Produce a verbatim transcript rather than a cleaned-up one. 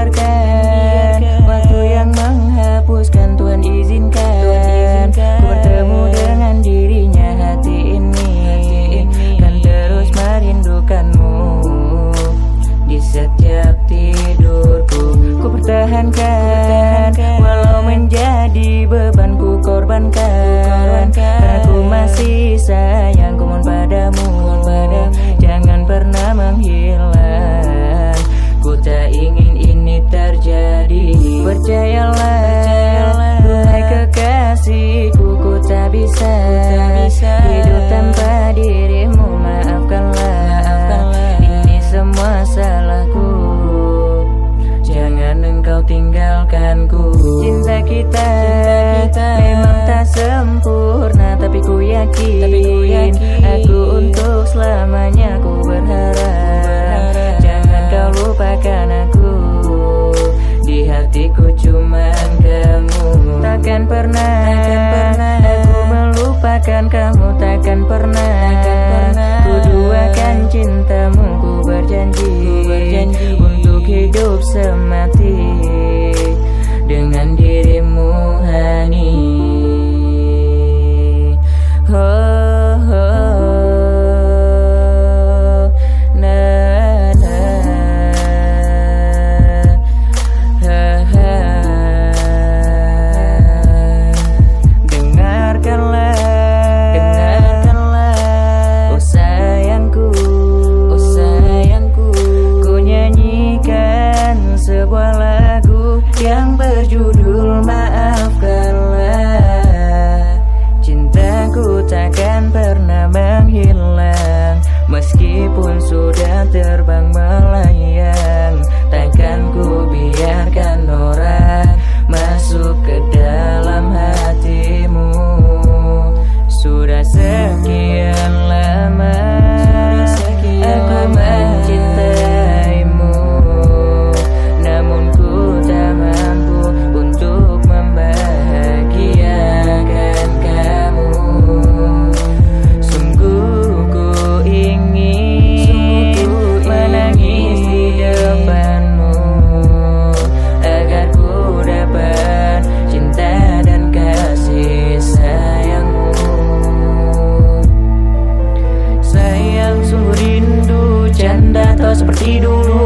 biarkan waktu yang menghapuskan. Tuhan izinkan ku bertemu dengan dirinya. Hati ini kan terus merindukanmu di setiap tidurku. Ku pertahankan walau menjadi beban ku korbankan, karena ku masih sayang, ku mohon padamu jangan pernah menghilang. Ku tak ingin ini terjadi. Percayalah duhai kekasihku, ku tak bisa hidup tanpa dirimu. Maafkanlah ini semua salahku, jangan engkau tinggalkanku. Cinta kita memang tak sempurna, tapi ku yakin aku untuk selamanya. Ku berharap jangan kau lupakan aku, di hatiku cuman kamu. Takkan pernah aku melupakan kamu, takkan pernah ku duakan cintamu. Ku berjanji untuk hidup semati dengan dirimu, Hani. Oh, oh, na, na, ha, ha. Dengarkanlah, dengarkanlah, oh sayangku, oh sayangku. Ku nyanyikan sebuah lagu yang berjudul Maafkanlah. Cintaku takkan pernah menghilang, meskipun sudah terbang melayang. Takkan ku biarkan orang masuk ke dalam hatimu. Sudah sekian lama aku mencintaimu, namun ku tak mampu untuk membahagiakan kamu. Sungguh ku ingin menangis di depanmu, agar ku dapat cinta dan kasih sayangmu. Sayang, sungguh rindu, canda tak seperti dulu.